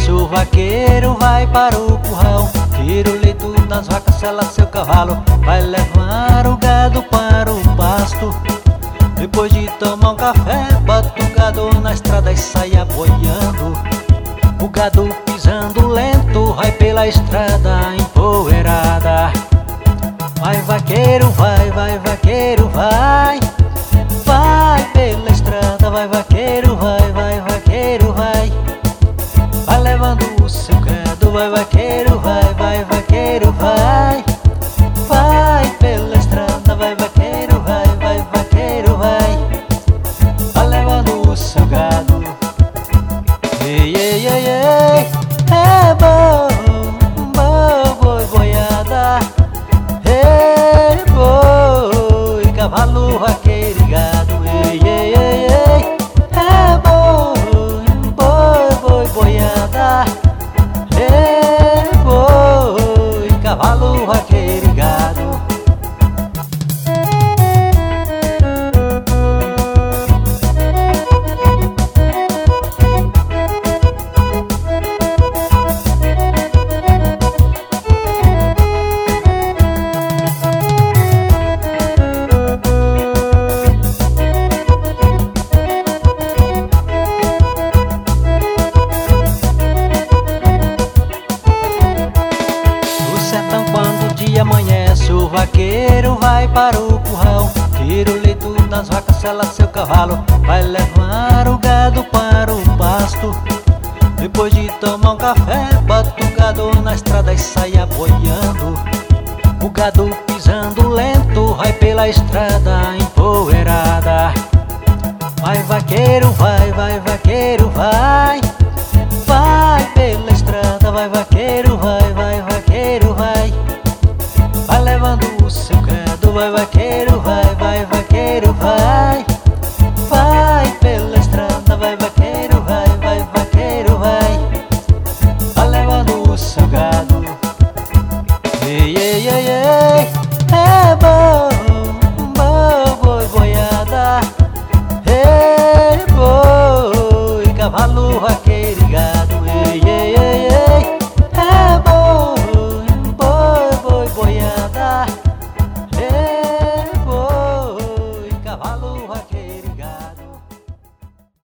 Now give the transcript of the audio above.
amanhece o vaqueiro vai para o curral, tira o leito das vacas, sela seu cavalo, vai levar o gado para o pasto. Depois de tomar um café, bota o gado na estrada e sai aboiando. O gado pisando lento, vai pela estrada empoeirada. Vai vaqueiro, vai, vai vaqueiro, vai. Vai pela estrada, vai vaqueiro, vai, vai vaqueiro, vai. Vai levando o seu gado, vai vaqueiro, vai, vai vaqueiro, vai. Vai pela estrada, vai vaqueiro, vai, vai vaqueiro, vai. Vai levando o seu gado. Ei, ei, ei, ei, é bom, boi, boiada. Ei, boi, cavalo, vaqueiro e gado. Ei, ei, ei, ei, é boi, boi, boiada. Ei, boi, cavalo, vaqueiro e gado. Quando o dia amanhece, o vaqueiro vai para o curral, tira o leito das vacas, sela seu cavalo, vai levar o gado para o pasto. Depois de tomar um café, bota o gado na estrada e sai aboiando. O gado pisando lento, vai pela estrada empoeirada. Vai vaqueiro, vai, vai vaqueiro, vai. Vai pela estrada, vai vaqueiro.